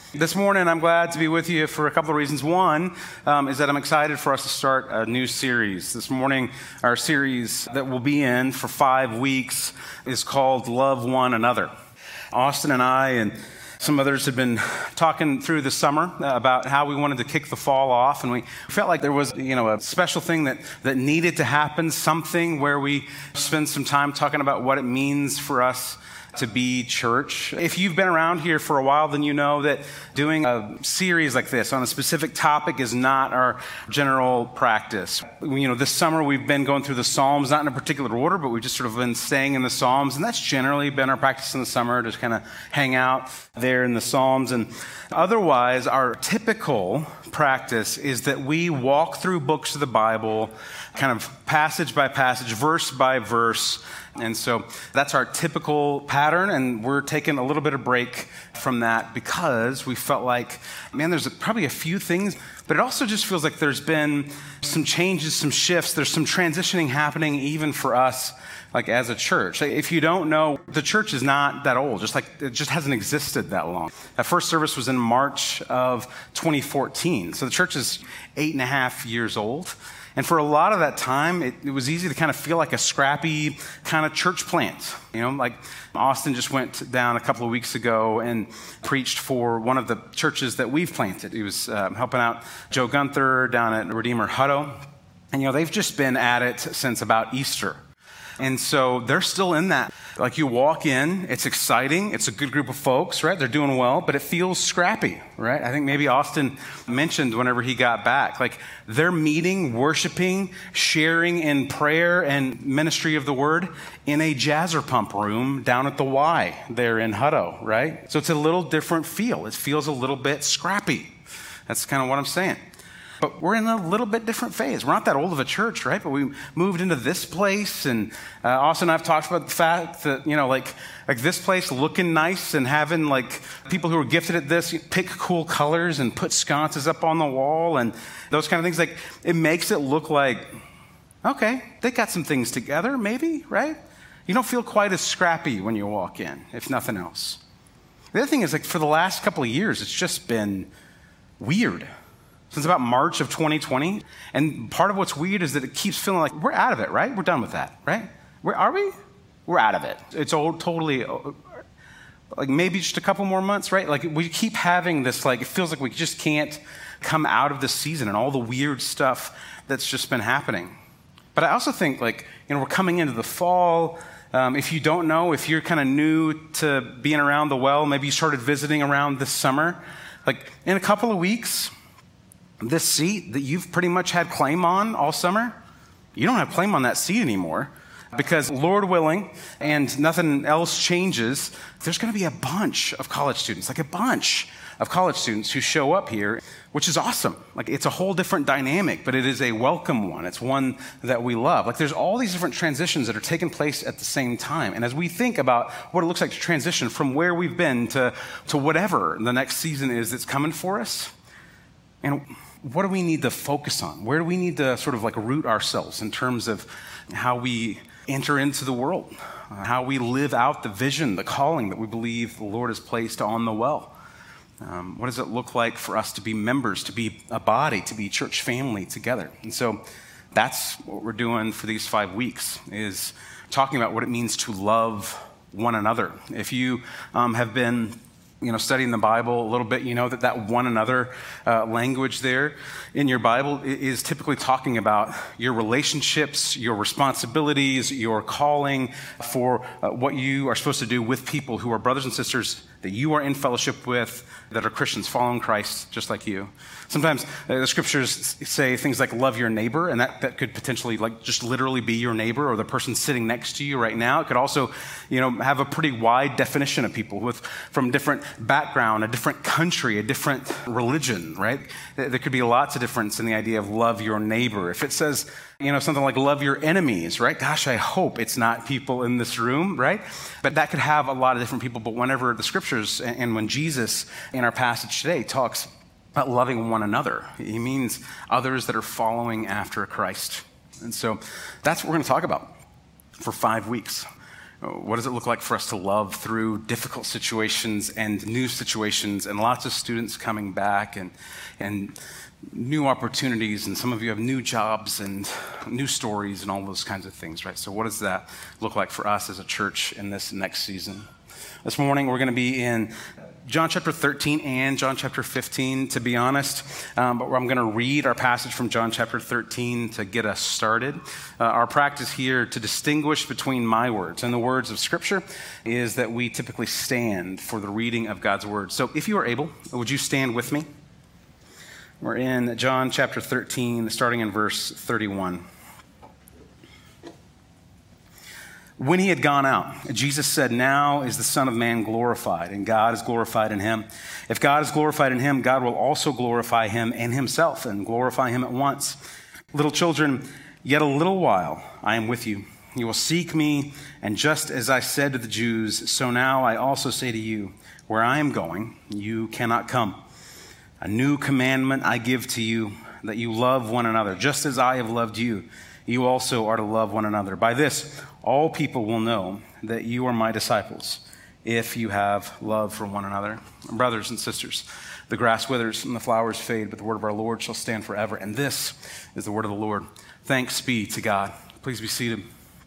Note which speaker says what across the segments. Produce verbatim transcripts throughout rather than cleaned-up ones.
Speaker 1: This morning, I'm glad to be with you for a couple of reasons. One um, is that I'm excited for us to start a new series. This morning, our series that we'll be in for five weeks is called Love One Another. Austin and I and some others have been talking through the summer about how we wanted to kick the fall off, and we felt like there was, you know, a special thing that, that needed to happen, something where we spend some time talking about what it means for us to be church. If you've been around here for a while, then you know that doing a series like this on a specific topic is not our general practice. You know, this summer we've been going through the Psalms, not in a particular order, but we've just sort of been staying in the Psalms, and that's generally been our practice in the summer, just kind of hang out there in the Psalms. And otherwise, our typical practice is that we walk through books of the Bible, kind of passage by passage, verse by verse. And so that's our typical pattern, and we're taking a little bit of break from that because we felt like, man, there's probably a few things, but it also just feels like there's been some changes, some shifts, there's some transitioning happening even for us, like as a church. If you don't know, the church is not that old, just like it just hasn't existed that long. That first service was in March of twenty fourteen, so the church is eight and a half years old. And for a lot of that time, it, it was easy to kind of feel like a scrappy kind of church plant. You know, like Austin just went down a couple of weeks ago and preached for one of the churches that we've planted. He was uh, helping out Joe Gunther down at Redeemer Hutto. And, you know, they've just been at it since about Easter. And so they're still in that. Like you walk in, it's exciting. It's a good group of folks, right? They're doing well, but it feels scrappy, right? I think maybe Austin mentioned whenever he got back, like they're meeting, worshiping, sharing in prayer and ministry of the word in a Jazzer Pump room down at the Y there in Hutto, right? So it's a little different feel. It feels a little bit scrappy. That's kind of what I'm saying. But we're in a little bit different phase. We're not that old of a church, right? But we moved into this place, and uh, Austin and I have talked about the fact that, you know, like, like this place looking nice and having like people who are gifted at this pick cool colors and put sconces up on the wall and those kind of things. Like, it makes it look like, okay, they got some things together, maybe, right? You don't feel quite as scrappy when you walk in, if nothing else. The other thing is, like, for the last couple of years, it's just been weird. Since about March of twenty twenty. And part of what's weird is that it keeps feeling like we're out of it, right? We're done with that, right? Where are we? We're out of it. It's all totally, like maybe just a couple more months, right? Like we keep having this, like, it feels like we just can't come out of this season and all the weird stuff that's just been happening. But I also think, like, you know, we're coming into the fall. Um, if you don't know, if you're kind of new to being around the well, maybe you started visiting around this summer, like in a couple of weeks, this seat that you've pretty much had claim on all summer, you don't have claim on that seat anymore because Lord willing and nothing else changes, there's going to be a bunch of college students, like a bunch of college students who show up here, which is awesome. Like it's a whole different dynamic, but it is a welcome one. It's one that we love. Like there's all these different transitions that are taking place at the same time. And as we think about what it looks like to transition from where we've been to, to whatever the next season is that's coming for us, and what do we need to focus on? Where do we need to sort of like root ourselves in terms of how we enter into the world, uh, how we live out the vision, the calling that we believe the Lord has placed on the well? Um, what does it look like for us to be members, to be a body, to be church family together? And so that's what we're doing for these five weeks, is talking about what it means to love one another. If you um, have been you know, studying the Bible a little bit, you know that that one another uh, language there in your Bible is typically talking about your relationships, your responsibilities, your calling for uh, what you are supposed to do with people who are brothers and sisters that you are in fellowship with, that are Christians following Christ just like you. Sometimes uh, the scriptures say things like love your neighbor, and that, that could potentially like just literally be your neighbor or the person sitting next to you right now. It could also, you know, have a pretty wide definition of people with from different background, a different country, a different religion, right? There could be lots of difference in the idea of love your neighbor. If it says, you know, something like love your enemies, right? Gosh, I hope it's not people in this room, right? But that could have a lot of different people. But whenever the scriptures and when Jesus in our passage today talks about loving one another, he means others that are following after Christ. And so that's what we're going to talk about for five weeks. What does it look like for us to love through difficult situations and new situations and lots of students coming back and, and new opportunities, and some of you have new jobs and new stories and all those kinds of things, right? So what does that look like for us as a church in this next season? This morning we're going to be in John chapter thirteen and John chapter fifteen, to be honest, um, but I'm going to read our passage from John chapter thirteen to get us started. Uh, our practice here to distinguish between my words and the words of Scripture is that we typically stand for the reading of God's word. So if you are able, would you stand with me? We're in John chapter thirteen, starting in verse thirty-one. When he had gone out, Jesus said, "Now is the Son of Man glorified, and God is glorified in him. If God is glorified in him, God will also glorify him in himself and glorify him at once. Little children, yet a little while I am with you. You will seek me, and just as I said to the Jews, so now I also say to you, where I am going, you cannot come. A new commandment I give to you, that you love one another, just as I have loved you. You also are to love one another. By this, all people will know that you are my disciples, if you have love for one another." Brothers and sisters, the grass withers and the flowers fade, but the word of our Lord shall stand forever. And this is the word of the Lord. Thanks be to God. Please be seated.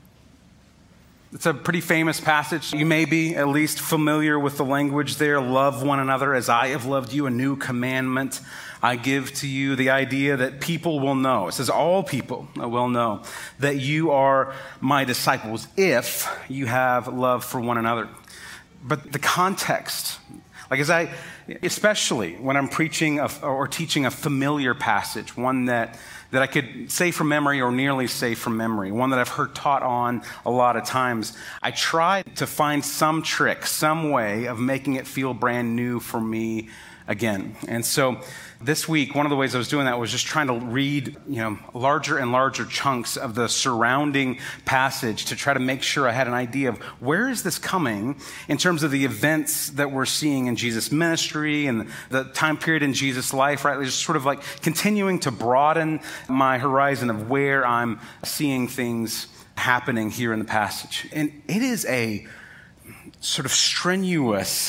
Speaker 1: It's a pretty famous passage. You may be at least familiar with the language there. Love one another as I have loved you. A new commandment I give to you. The idea that people will know. It says all people will know that you are my disciples if you have love for one another. But the context, like as I, especially when I'm preaching a, or teaching a familiar passage, one that that I could say from memory or nearly say from memory, one that I've heard taught on a lot of times, I try to find some trick, some way of making it feel brand new for me again. And so this week, one of the ways I was doing that was just trying to read, you know, larger and larger chunks of the surrounding passage to try to make sure I had an idea of where is this coming in terms of the events that we're seeing in Jesus' ministry and the time period in Jesus' life, right? Just sort of like continuing to broaden my horizon of where I'm seeing things happening here in the passage. And it is a sort of strenuous,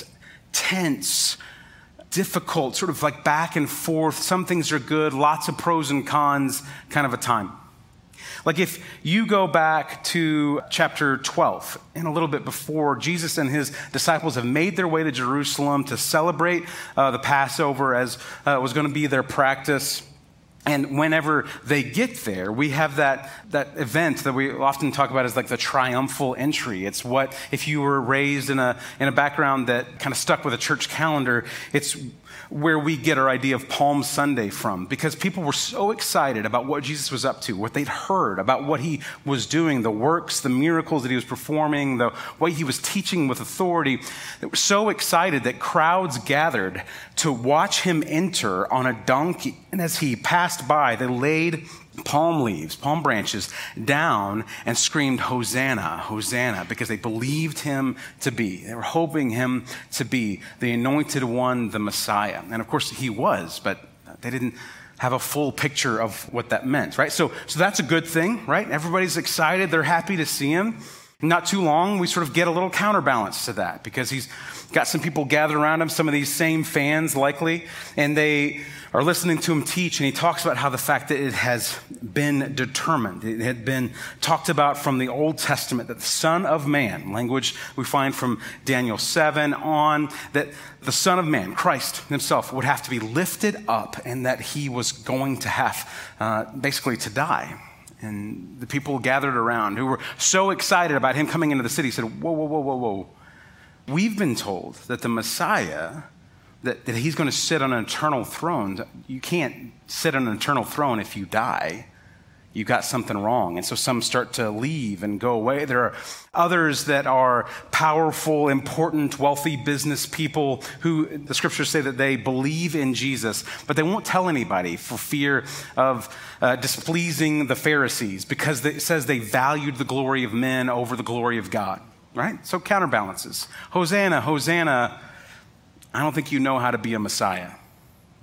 Speaker 1: tense, difficult, sort of like back and forth. Some things are good, lots of pros and cons kind of a time. Like if you go back to chapter twelve and a little bit before, Jesus and his disciples have made their way to Jerusalem to celebrate uh, the Passover as uh, was going to be their practice. And whenever they get there, we have that, that event that we often talk about as like the triumphal entry. It's what, if you were raised in a, in a background that kind of stuck with a church calendar, it's where we get our idea of Palm Sunday from, because people were so excited about what Jesus was up to, what they'd heard about what he was doing, the works, the miracles that he was performing, the way he was teaching with authority. They were so excited that crowds gathered to watch him enter on a donkey. And as he passed by, they laid palm leaves, palm branches down and screamed, "Hosanna, Hosanna," because they believed him to be. They were hoping him to be the anointed one, the Messiah. And of course he was, but they didn't have a full picture of what that meant, right? So, so that's a good thing, right? Everybody's excited. They're happy to see him. Not too long, we sort of get a little counterbalance to that because he's got some people gathered around him, some of these same fans likely, and they are listening to him teach, and he talks about how the fact that it has been determined, it had been talked about from the Old Testament, that the Son of Man, language we find from Daniel seven on, that the Son of Man, Christ himself, would have to be lifted up and that he was going to have uh, basically to die. And the people gathered around who were so excited about him coming into the city said, whoa, whoa, whoa, whoa, whoa. We've been told that the Messiah, that, that he's going to sit on an eternal throne. You can't sit on an eternal throne if you die. You got something wrong. And so some start to leave and go away. There are others that are powerful, important, wealthy business people who the scriptures say that they believe in Jesus, but they won't tell anybody for fear of uh, displeasing the Pharisees, because it says they valued the glory of men over the glory of God, right? So counterbalances. Hosanna, Hosanna. I don't think you know how to be a Messiah.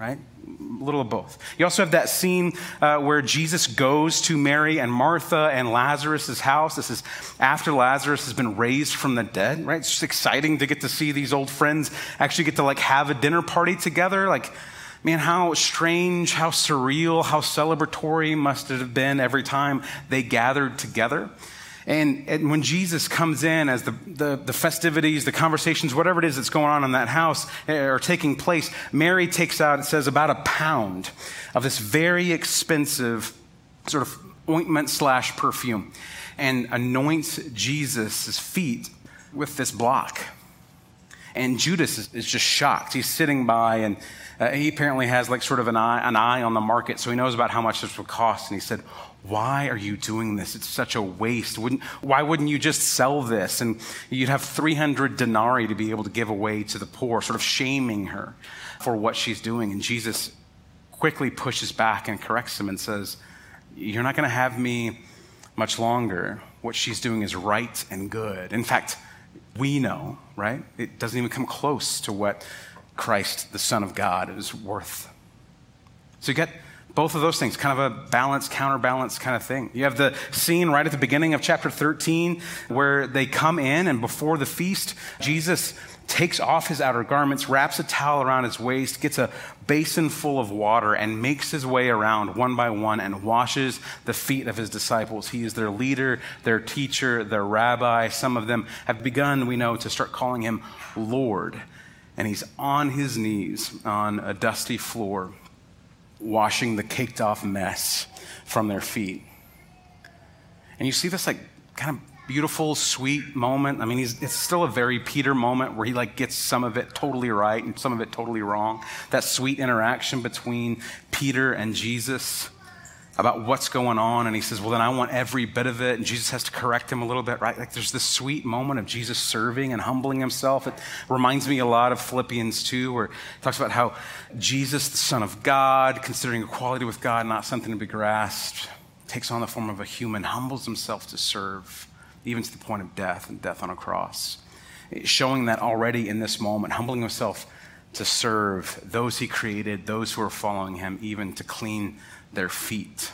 Speaker 1: right? A little of both. You also have that scene uh, where Jesus goes to Mary and Martha and Lazarus' house. This is after Lazarus has been raised from the dead, right? It's just exciting to get to see these old friends actually get to like have a dinner party together. Like, man, how strange, how surreal, how celebratory must it have been every time they gathered together. And, and when Jesus comes in as the, the, the festivities, the conversations, whatever it is that's going on in that house are taking place, Mary takes out, it says, about a pound of this very expensive sort of ointment slash perfume and anoints Jesus' feet with this block. And Judas is, is just shocked. He's sitting by, and uh, he apparently has like sort of an eye, an eye on the market, so he knows about how much this would cost. And he said, why are you doing this? It's such a waste. Wouldn't, why wouldn't you just sell this? And you'd have three hundred denarii to be able to give away to the poor, sort of shaming her for what she's doing. And Jesus quickly pushes back and corrects him and says, you're not going to have me much longer. What she's doing is right and good. In fact, we know, right? It doesn't even come close to what Christ, the Son of God, is worth. So you get both of those things, kind of a balance, counterbalance kind of thing. You have the scene right at the beginning of chapter thirteen where they come in, and before the feast, Jesus takes off his outer garments, wraps a towel around his waist, gets a basin full of water, and makes his way around one by one and washes the feet of his disciples. He is their leader, their teacher, their rabbi. Some of them have begun, we know, to start calling him Lord. And he's on his knees on a dusty floor, washing the caked off mess from their feet. And you see this like kind of beautiful, sweet moment. I mean, he's, it's still a very Peter moment where he like gets some of it totally right and some of it totally wrong. That sweet interaction between Peter and Jesus about what's going on. And he says, well, then I want every bit of it. And Jesus has to correct him a little bit, right? Like there's this sweet moment of Jesus serving and humbling himself. It reminds me a lot of Philippians two, where it talks about how Jesus, the Son of God, considering equality with God not something to be grasped, takes on the form of a human, humbles himself to serve, even to the point of death and death on a cross. Showing that already in this moment, humbling himself to serve those he created, those who are following him, even to clean their feet.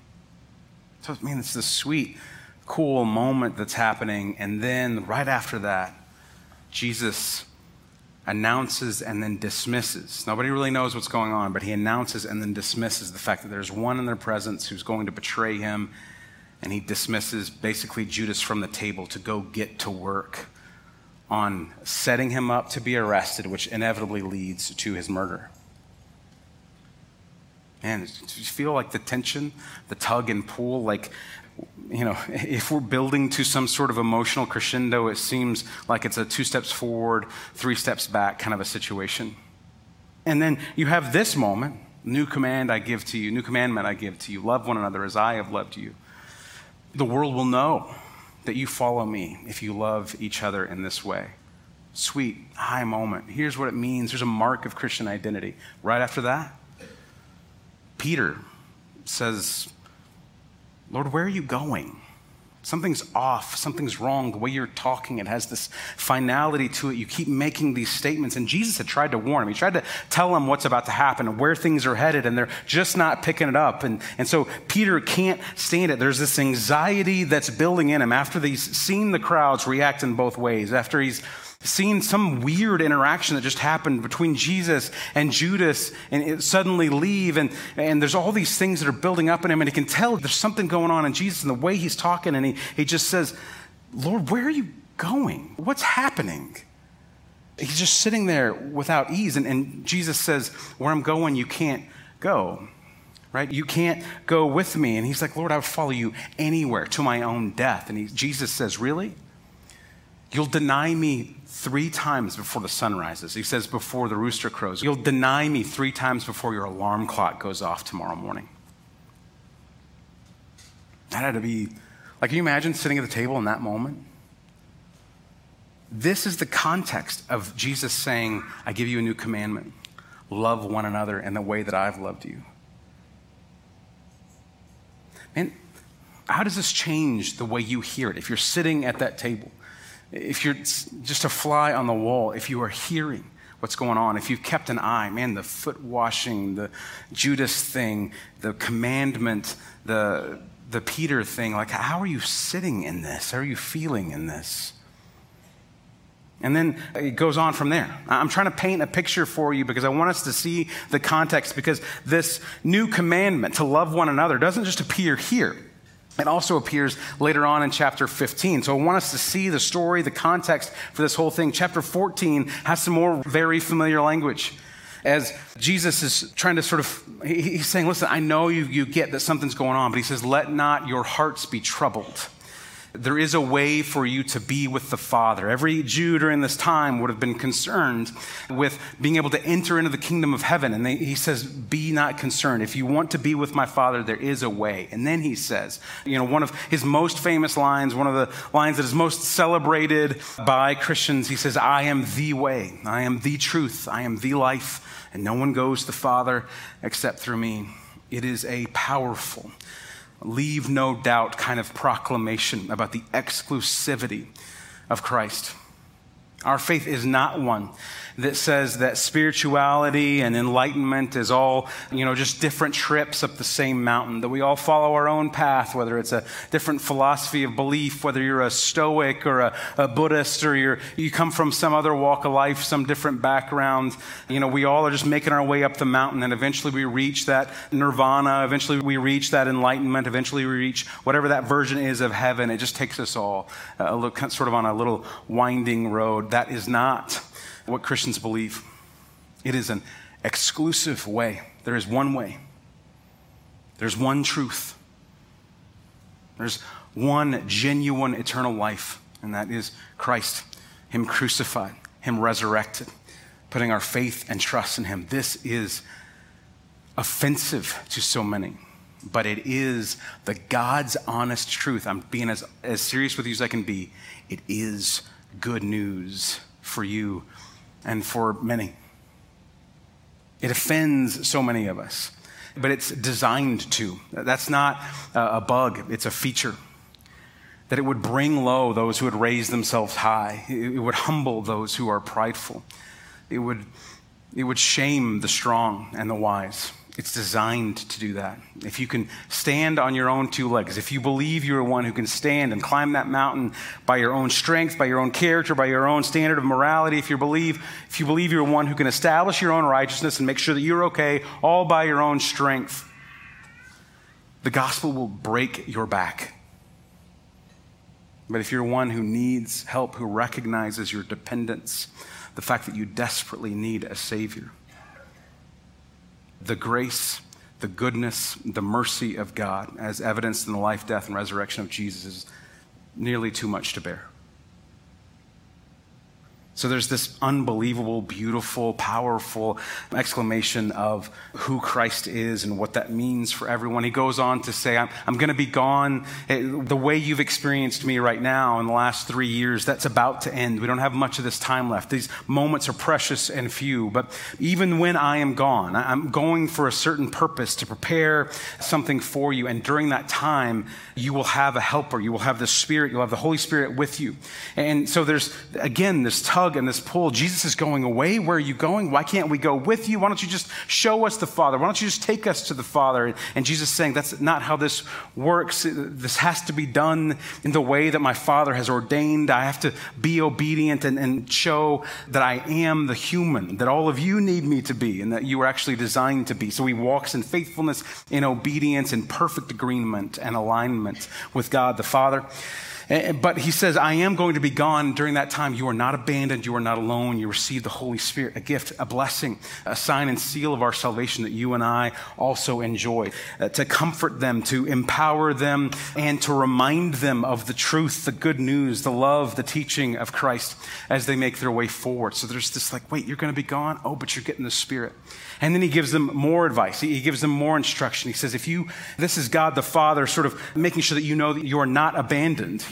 Speaker 1: So, I mean, it's this sweet, cool moment that's happening. And then right after that, Jesus announces and then dismisses. Nobody really knows what's going on, but he announces and then dismisses the fact that there's one in their presence who's going to betray him. And he dismisses basically Judas from the table to go get to work on setting him up to be arrested, which inevitably leads to his murder. Man, do you feel like the tension, the tug and pull? Like, you know, if we're building to some sort of emotional crescendo, it seems like it's a two steps forward, three steps back kind of a situation. And then you have this moment, new command I give to you, new commandment I give to you, love one another as I have loved you. The world will know that you follow me if you love each other in this way. Sweet, high moment. Here's what it means. There's a mark of Christian identity. Right after that, Peter says, Lord, where are you going? Something's off. Something's wrong. The way you're talking, it has this finality to it. You keep making these statements. And Jesus had tried to warn him. He tried to tell him what's about to happen and where things are headed, and they're just not picking it up. And, and so Peter can't stand it. There's this anxiety that's building in him after he's seen the crowds react in both ways, after he's seen some weird interaction that just happened between Jesus and Judas, and it suddenly leave, and, and there's all these things that are building up in him, and he can tell there's something going on in Jesus and the way he's talking, and he, he just says, Lord, where are you going? What's happening? He's just sitting there without ease, and, and Jesus says, where I'm going, you can't go, right? You can't go with me. And he's like, Lord, I would follow you anywhere to my own death. And he, Jesus says, really? You'll deny me three times before the sun rises. He says, before the rooster crows. You'll deny me three times before your alarm clock goes off tomorrow morning. That had to be, like, can you imagine sitting at the table in that moment? This is the context of Jesus saying, I give you a new commandment. Love one another in the way that I've loved you. Man, how does this change the way you hear it? If you're sitting at that table, if you're just a fly on the wall, if you are hearing what's going on, if you've kept an eye, man, the foot washing, the Judas thing, the commandment, the, the Peter thing, like how are you sitting in this? How are you feeling in this? And then it goes on from there. I'm trying to paint a picture for you because I want us to see the context, because this new commandment to love one another doesn't just appear here. It also appears later on in chapter fifteen. So I want us to see the story, the context for this whole thing. Chapter fourteen has some more very familiar language. As Jesus is trying to sort of, he's saying, listen, I know you, you get that something's going on, but he says, let not your hearts be troubled. There is a way for you to be with the Father. Every Jew during this time would have been concerned with being able to enter into the kingdom of heaven. And they, he says, be not concerned. If you want to be with my Father, there is a way. And then he says, you know, one of his most famous lines, one of the lines that is most celebrated by Christians, he says, I am the way, I am the truth, I am the life, and no one goes to the Father except through me. It is a powerful, leave no doubt kind of proclamation about the exclusivity of Christ. Our faith is not one that says that spirituality and enlightenment is all, you know, just different trips up the same mountain, that we all follow our own path, whether it's a different philosophy of belief, whether you're a Stoic or a, a Buddhist, or you're, you come from some other walk of life, some different background. You know, we all are just making our way up the mountain, and eventually we reach that nirvana, eventually we reach that enlightenment, eventually we reach whatever that version is of heaven. It just takes us all a little, sort of on a little winding road. That is not what Christians believe. It is an exclusive way. There is one way. There's one truth. There's one genuine eternal life, and that is Christ, him crucified, him resurrected, putting our faith and trust in him. This is offensive to so many, but it is the God's honest truth. I'm being as, as serious with you as I can be. It is good news for you and for many. It offends so many of us, but it's designed to. That's not a bug, it's a feature. That it would bring low those who would raise themselves high. It would humble those who are prideful. It would, it would shame the strong and the wise. It's designed to do that. If you can stand on your own two legs, if you believe you're one who can stand and climb that mountain by your own strength, by your own character, by your own standard of morality, if you believe, if you believe you're one who can establish your own righteousness and make sure that you're okay all by your own strength, the gospel will break your back. But if you're one who needs help, who recognizes your dependence, the fact that you desperately need a Savior, the grace, the goodness, the mercy of God, as evidenced in the life, death, and resurrection of Jesus, is nearly too much to bear. So there's this unbelievable, beautiful, powerful exclamation of who Christ is and what that means for everyone. He goes on to say, I'm, I'm going to be gone. The way you've experienced me right now in the last three years, that's about to end. We don't have much of this time left. These moments are precious and few. But even when I am gone, I'm going for a certain purpose to prepare something for you. And during that time, you will have a helper. You will have the Spirit. You'll have the Holy Spirit with you. And so there's, again, this tug and this pull. Jesus is going away. Where are you going? Why can't we go with you? Why don't you just show us the Father? Why don't you just take us to the Father? And Jesus is saying, that's not how this works. This has to be done in the way that my Father has ordained. I have to be obedient and, and show that I am the human, that all of you need me to be, and that you were actually designed to be. So he walks in faithfulness, in obedience, in perfect agreement and alignment with God the Father. But he says, I am going to be gone during that time. You are not abandoned. You are not alone. You receive the Holy Spirit, a gift, a blessing, a sign and seal of our salvation that you and I also enjoy, uh, to comfort them, to empower them, and to remind them of the truth, the good news, the love, the teaching of Christ as they make their way forward. So there's this like, wait, you're going to be gone? Oh, but you're getting the Spirit. And then he gives them more advice. He gives them more instruction. He says, if you, this is God the Father sort of making sure that you know that you are not abandoned.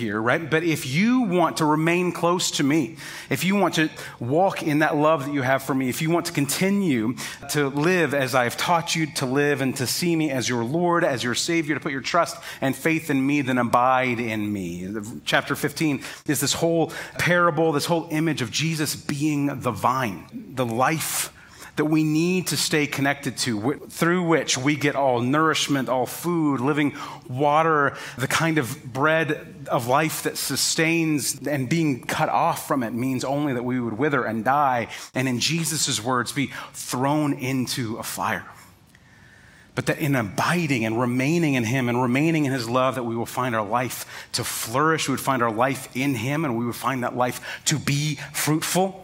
Speaker 1: here, right? But if you want to remain close to me, if you want to walk in that love that you have for me, if you want to continue to live as I have taught you to live and to see me as your Lord, as your Savior, to put your trust and faith in me, then abide in me. Chapter fifteen is this whole parable, this whole image of Jesus being the vine, the life that we need to stay connected to, through which we get all nourishment, all food, living water, the kind of bread of life that sustains, and being cut off from it means only that we would wither and die, and in Jesus' words, be thrown into a fire. But that in abiding and remaining in him and remaining in his love, that we will find our life to flourish, we would find our life in him, and we would find that life to be fruitful.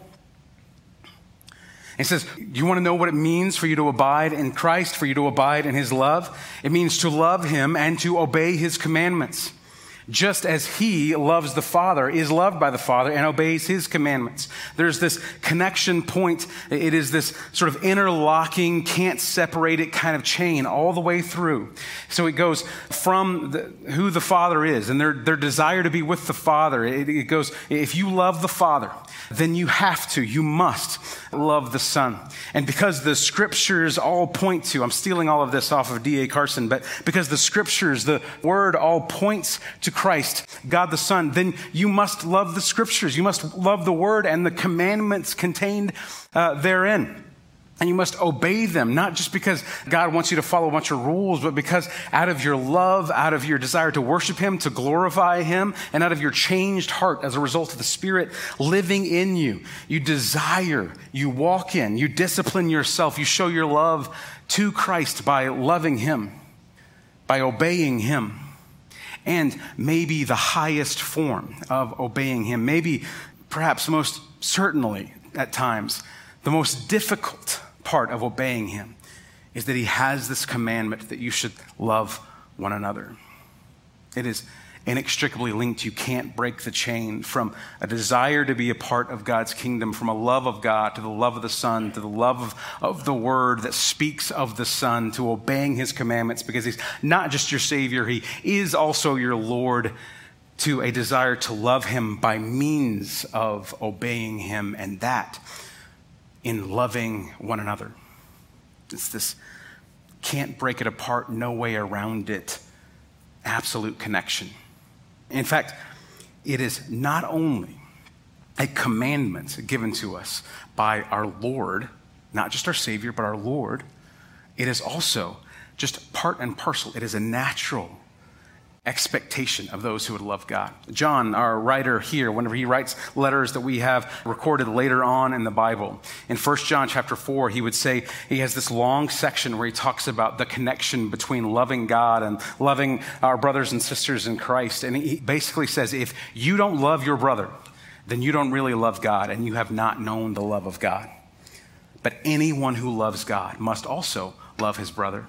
Speaker 1: It says, you want to know what it means for you to abide in Christ, for you to abide in his love? It means to love him and to obey his commandments, just as he loves the Father, is loved by the Father, and obeys his commandments. There's this connection point. It is this sort of interlocking, can't separate it kind of chain all the way through. So it goes from the, who the Father is and their, their desire to be with the Father. It, it goes, if you love the Father, then you have to, you must love the Son. And because the scriptures all point to, I'm stealing all of this off of D A Carson, but because the scriptures, the word all points to Christ, God the Son, then you must love the scriptures. You must love the word and the commandments contained uh, therein. And you must obey them, not just because God wants you to follow a bunch of rules, but because out of your love, out of your desire to worship him, to glorify him, and out of your changed heart as a result of the Spirit living in you, you desire, you walk in, you discipline yourself, you show your love to Christ by loving him, by obeying him. And maybe the highest form of obeying him, maybe perhaps most certainly at times, the most difficult part of obeying him is that he has this commandment that you should love one another. It is inextricably linked. You can't break the chain from a desire to be a part of God's kingdom, from a love of God to the love of the Son, to the love of, of the word that speaks of the Son, to obeying his commandments, because he's not just your Savior, he is also your Lord, to a desire to love him by means of obeying him, and that in loving one another. It's this can't break it apart, no way around it, absolute connection. In fact, it is not only a commandment given to us by our Lord, not just our Savior, but our Lord, it is also just part and parcel. It is a natural expectation of those who would love God. John, our writer here, whenever he writes letters that we have recorded later on in the Bible, in First John chapter four, he would say, he has this long section where he talks about the connection between loving God and loving our brothers and sisters in Christ. And he basically says, if you don't love your brother, then you don't really love God, and you have not known the love of God. But anyone who loves God must also love his brother.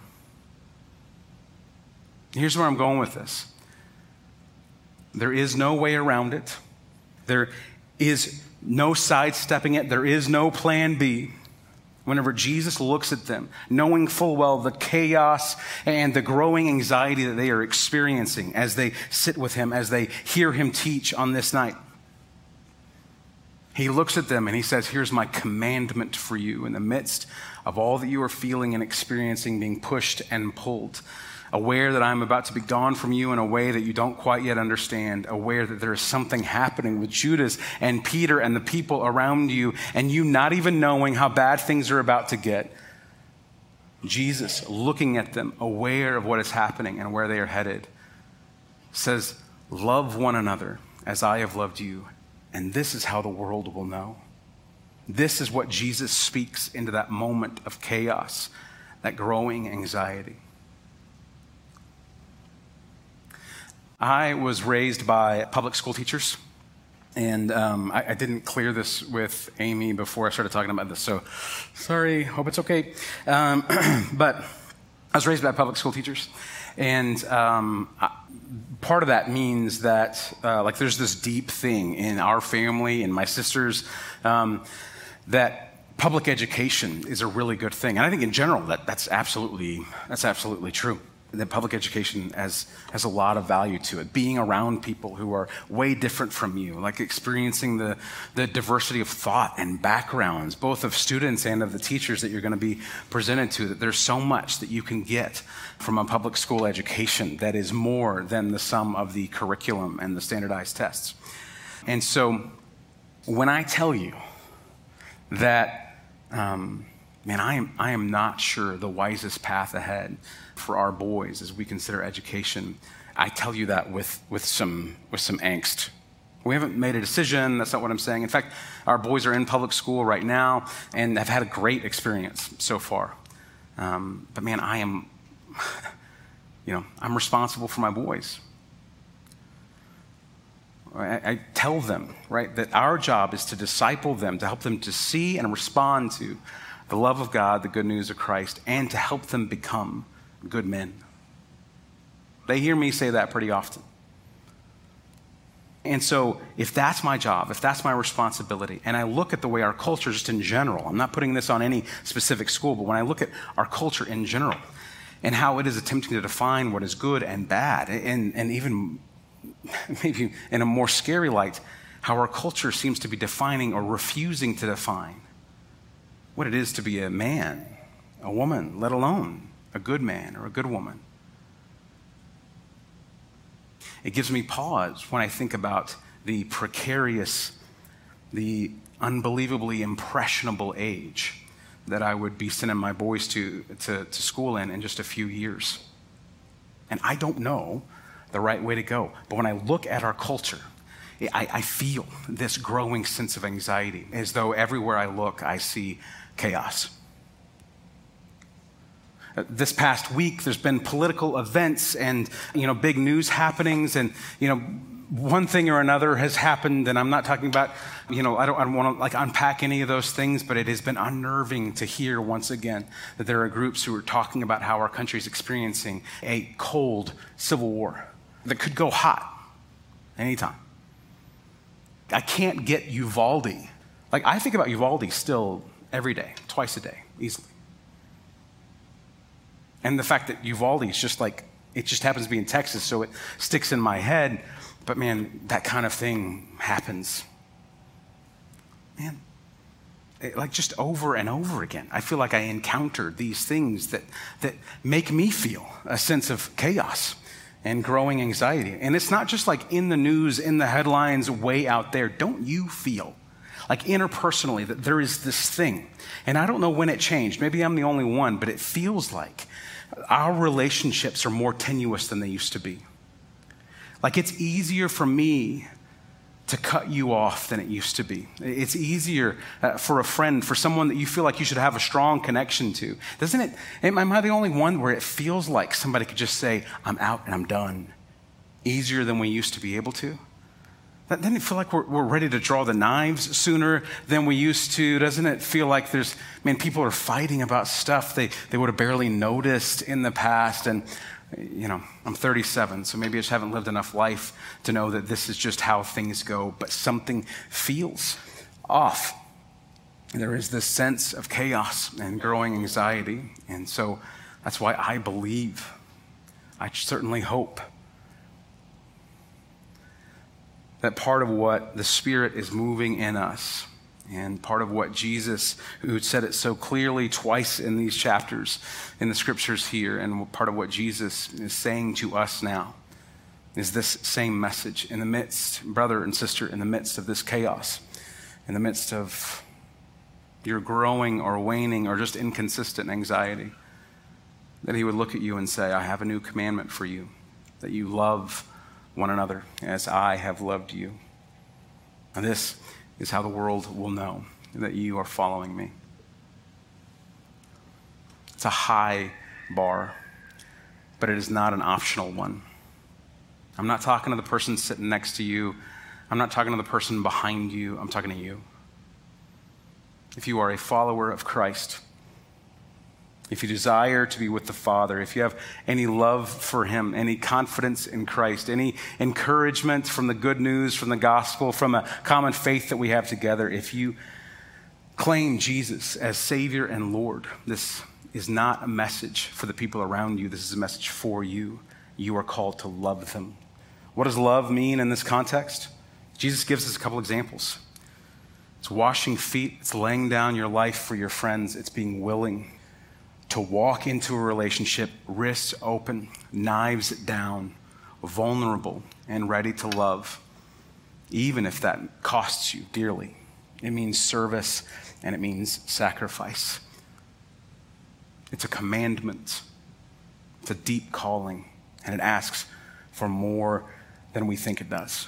Speaker 1: Here's where I'm going with this. There is no way around it. There is no sidestepping it. There is no plan B. Whenever Jesus looks at them, knowing full well the chaos and the growing anxiety that they are experiencing as they sit with him, as they hear him teach on this night, he looks at them and he says, here's my commandment for you in the midst of all that you are feeling and experiencing, being pushed and pulled. Aware that I'm about to be gone from you in a way that you don't quite yet understand, aware that there is something happening with Judas and Peter and the people around you, and you not even knowing how bad things are about to get. Jesus, looking at them, aware of what is happening and where they are headed, says, love one another as I have loved you, and this is how the world will know. This is what Jesus speaks into that moment of chaos, that growing anxiety. I was raised by public school teachers, and um, I, I didn't clear this with Amy before I started talking about this, so sorry, hope it's okay. Um, but I was raised by public school teachers, and um, I, part of that means that uh, like there's this deep thing in our family and my sisters um, that public education is a really good thing, and I think in general that that's absolutely that's absolutely true. that public education has, has a lot of value to it. Being around people who are way different from you, like experiencing the, the diversity of thought and backgrounds, both of students and of the teachers that you're going to be presented to, that there's so much that you can get from a public school education that is more than the sum of the curriculum and the standardized tests. And so when I tell you that, um, man, I am, I am not sure the wisest path ahead for our boys as we consider education, I tell you that with, with, some, with some angst. We haven't made a decision. That's not what I'm saying. In fact, our boys are in public school right now and have had a great experience so far. Um, but man, I am, you know, I'm responsible for my boys. I, I tell them, right, that our job is to disciple them, to help them to see and respond to the love of God, the good news of Christ, and to help them become good men. They hear me say that pretty often. And so if that's my job, if that's my responsibility, and I look at the way our culture just in general, I'm not putting this on any specific school, but when I look at our culture in general and how it is attempting to define what is good and bad, and, and even maybe in a more scary light, how our culture seems to be defining or refusing to define what it is to be a man, a woman, let alone a good man or a good woman. It gives me pause when I think about the precarious, the unbelievably impressionable age that I would be sending my boys to, to, to school in in just a few years. And I don't know the right way to go. But when I look at our culture, I, I feel this growing sense of anxiety, as though everywhere I look, I see chaos. This past week, there's been political events and, you know, big news happenings, and, you know, one thing or another has happened, and I'm not talking about, you know, I don't, I don't want to like unpack any of those things, but it has been unnerving to hear once again that there are groups who are talking about how our country is experiencing a cold civil war that could go hot anytime. I can't get Uvalde. Like, I think about Uvalde still every day, twice a day, easily. And the fact that Uvalde is just like, it just happens to be in Texas, so it sticks in my head. But man, that kind of thing happens. Man, it, like just over and over again. I feel like I encounter these things that, that make me feel a sense of chaos and growing anxiety. And it's not just like in the news, in the headlines, way out there. Don't you feel like interpersonally that there is this thing? And I don't know when it changed. Maybe I'm the only one, but it feels like our relationships are more tenuous than they used to be. Like it's easier for me to cut you off than it used to be. It's easier uh, for a friend, for someone that you feel like you should have a strong connection to. Doesn't it? Am I the only one where it feels like somebody could just say, I'm out and I'm done, easier than we used to be able to? Doesn't it feel like we're, we're ready to draw the knives sooner than we used to? Doesn't it feel like there's, man, people are fighting about stuff they, they would have barely noticed in the past? And, you know, I'm thirty-seven, so maybe I just haven't lived enough life to know that this is just how things go, but something feels off. There is this sense of chaos and growing anxiety. And so that's why I believe, I certainly hope, that part of what the Spirit is moving in us, and part of what Jesus, who said it so clearly twice in these chapters in the scriptures here, and part of what Jesus is saying to us now, is this same message in the midst, brother and sister, in the midst of this chaos, in the midst of your growing or waning or just inconsistent anxiety, that he would look at you and say, I have a new commandment for you, that you love one another as I have loved you. And this is how the world will know that you are following me. It's a high bar, but it is not an optional one. I'm not talking to the person sitting next to you. I'm not talking to the person behind you. I'm talking to you. If you are a follower of Christ, if you desire to be with the Father, if you have any love for him, any confidence in Christ, any encouragement from the good news, from the gospel, from a common faith that we have together, if you claim Jesus as Savior and Lord, this is not a message for the people around you. This is a message for you. You are called to love them. What does love mean in this context? Jesus gives us a couple examples. It's washing feet. It's laying down your life for your friends. It's being willing to walk into a relationship, wrists open, knives down, vulnerable, and ready to love, even if that costs you dearly. It means service and it means sacrifice. It's a commandment. It's a deep calling, and it asks for more than we think it does.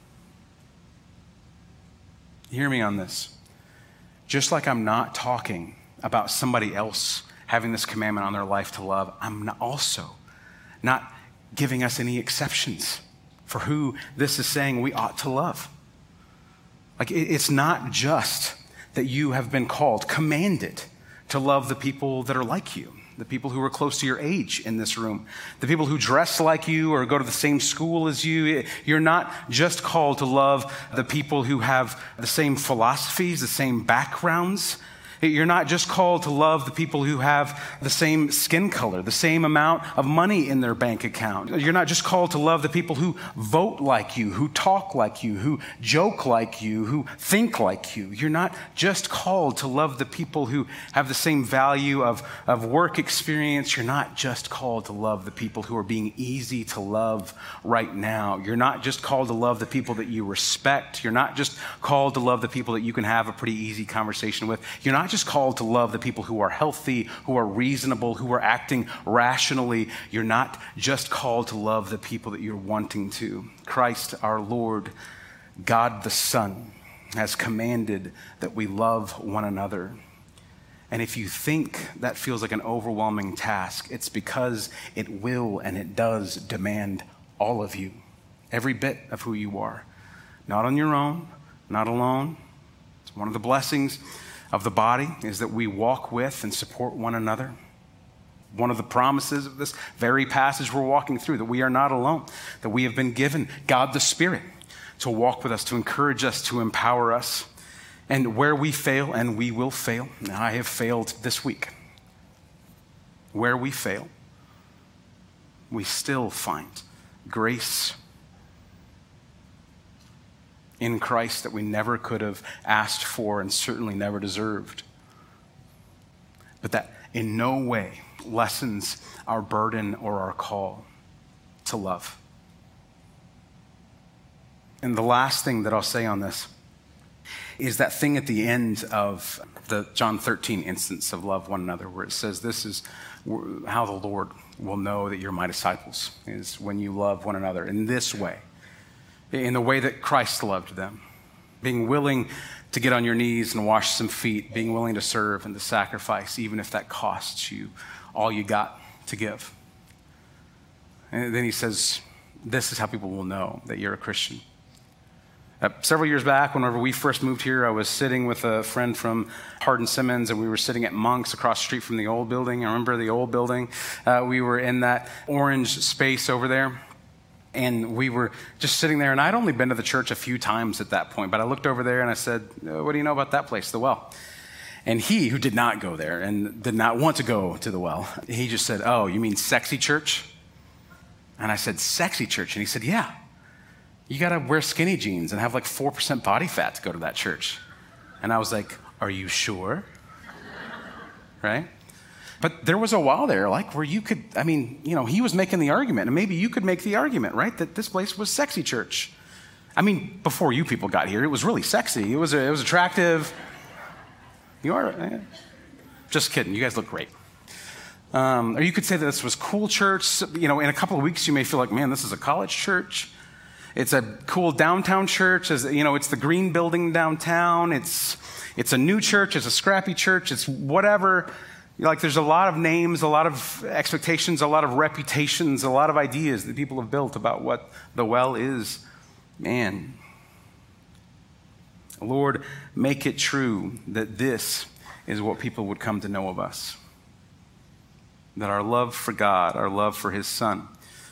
Speaker 1: Hear me on this. Just like I'm not talking about somebody else having this commandment on their life to love, I'm not also not giving us any exceptions for who this is saying we ought to love. Like, it's not just that you have been called, commanded to love the people that are like you, the people who are close to your age in this room, the people who dress like you or go to the same school as you. You're not just called to love the people who have the same philosophies, the same backgrounds. You're not just called to love the people who have the same skin color, the same amount of money in their bank account. You're not just called to love the people who vote like you, who talk like you, who joke like you, who think like you. You're not just called to love the people who have the same value of, of work experience. You're not just called to love the people who are being easy to love right now. You're not just called to love the people that you respect. You're not just called to love the people that you can have a pretty easy conversation with. You're not just called to love the people who are healthy, who are reasonable, who are acting rationally. You're not just called to love the people that you're wanting to. Christ our Lord, God the Son, has commanded that we love one another. And if you think that feels like an overwhelming task, it's because it will and it does demand all of you, every bit of who you are. Not on your own, not alone. It's one of the blessings of the body is that we walk with and support one another. One of the promises of this very passage we're walking through, that we are not alone, that we have been given God the Spirit to walk with us, to encourage us, to empower us. And where we fail, and we will fail, and I have failed this week, where we fail, we still find grace in Christ that we never could have asked for and certainly never deserved. But that in no way lessens our burden or our call to love. And the last thing that I'll say on this is that thing at the end of the John thirteen instance of love one another, where it says, this is how the Lord will know that you're my disciples, is when you love one another in this way. In the way that Christ loved them, being willing to get on your knees and wash some feet, being willing to serve and to sacrifice, even if that costs you all you got to give. And then he says, this is how people will know that you're a Christian. Uh, several years back, whenever we first moved here, I was sitting with a friend from Hardin-Simmons, and we were sitting at Monk's across the street from the old building. I remember the old building. Uh, we were in that orange space over there. And we were just sitting there, and I'd only been to the church a few times at that point, but I looked over there and I said, what do you know about that place, the Well? And he, who did not go there and did not want to go to the Well, he just said, oh, you mean sexy church? And I said, sexy church? And he said, yeah. You got to wear skinny jeans and have like four percent body fat to go to that church. And I was like, are you sure? Right? But there was a while there, like, where you could, I mean, you know, he was making the argument, and maybe you could make the argument, right, that this place was sexy church. I mean, before you people got here, it was really sexy. It was, it was attractive. You are, eh. Just kidding. You guys look great. Um, or you could say that this was cool church. You know, in a couple of weeks, you may feel like, man, this is a college church. It's a cool downtown church. As, you know, it's the green building downtown. It's, it's a new church. It's a scrappy church. It's whatever. Like, there's a lot of names, a lot of expectations, a lot of reputations, a lot of ideas that people have built about what the Well is. Man, Lord, make it true that this is what people would come to know of us. That our love for God, our love for his Son,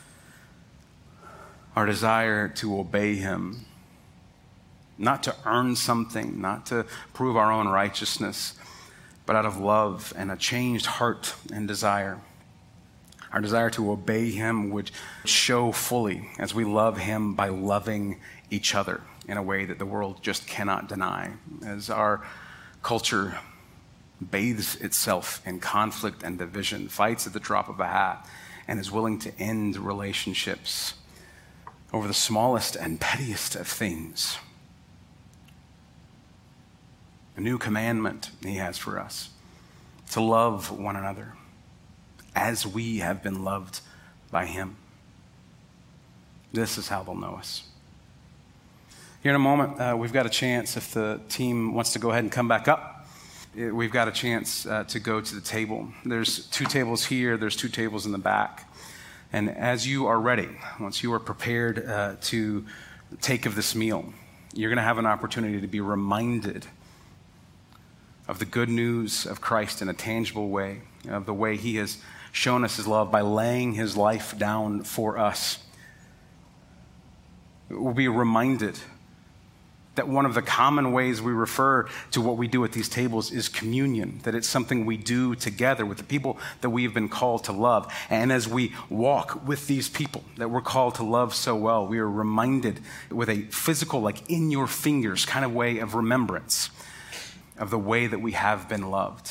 Speaker 1: our desire to obey him, not to earn something, not to prove our own righteousness, but out of love and a changed heart and desire. Our desire to obey him would show fully as we love him by loving each other in a way that the world just cannot deny. As our culture bathes itself in conflict and division, fights at the drop of a hat, and is willing to end relationships over the smallest and pettiest of things. A new commandment he has for us, to love one another as we have been loved by him. This is how they'll know us. Here in a moment, uh, we've got a chance, if the team wants to go ahead and come back up, it, we've got a chance uh, to go to the table. There's two tables here, there's two tables in the back. And as you are ready, once you are prepared uh, to take of this meal, you're going to have an opportunity to be reminded of the good news of Christ in a tangible way, of the way he has shown us his love by laying his life down for us. We'll be reminded that one of the common ways we refer to what we do at these tables is communion, that it's something we do together with the people that we have been called to love. And as we walk with these people that we're called to love so well, we are reminded with a physical, like in your fingers kind of way of remembrance of the way that we have been loved.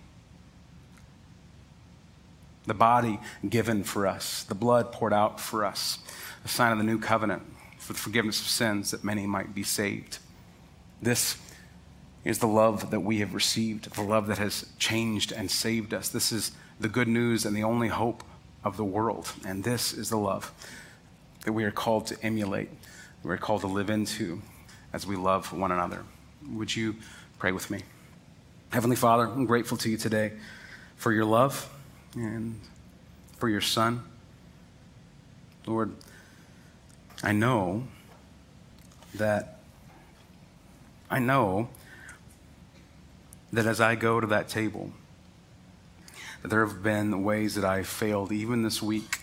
Speaker 1: The body given for us, the blood poured out for us, a sign of the new covenant for the forgiveness of sins that many might be saved. This is the love that we have received, the love that has changed and saved us. This is the good news and the only hope of the world. And this is the love that we are called to emulate, that we are called to live into as we love one another. Would you pray with me? Heavenly Father, I'm grateful to you today for your love and for your Son. Lord, I know that I know that as I go to that table, that there have been ways that I failed even this week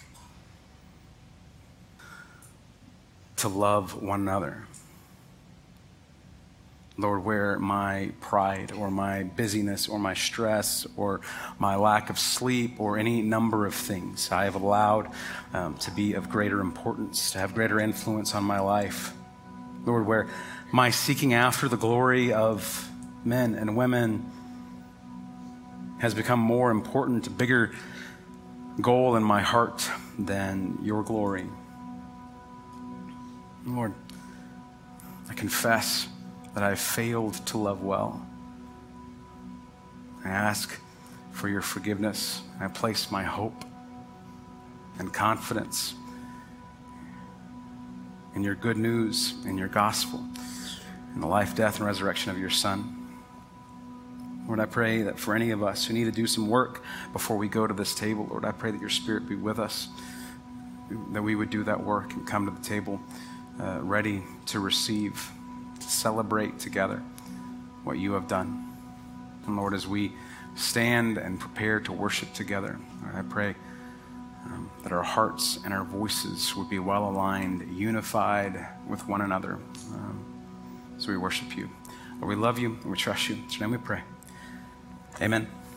Speaker 1: to love one another. Lord, where my pride or my busyness or my stress or my lack of sleep or any number of things I have allowed um, to be of greater importance, to have greater influence on my life. Lord, where my seeking after the glory of men and women has become more important, a bigger goal in my heart than your glory. Lord, I confess that I failed to love well. I ask for your forgiveness. I place my hope and confidence in your good news, in your gospel, in the life, death, and resurrection of your Son. Lord, I pray that for any of us who need to do some work before we go to this table, Lord, I pray that your Spirit be with us, that we would do that work and come to the table uh, ready to receive, to celebrate together what you have done. And Lord, as we stand and prepare to worship together, Lord, I pray um, that our hearts and our voices would be well aligned, unified with one another. Um, so we worship you. Lord, we love you and we trust you. In your name we pray. Amen.